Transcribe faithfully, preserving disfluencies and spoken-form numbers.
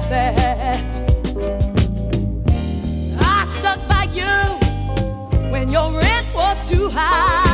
that. I stuck by you when your rent was too high.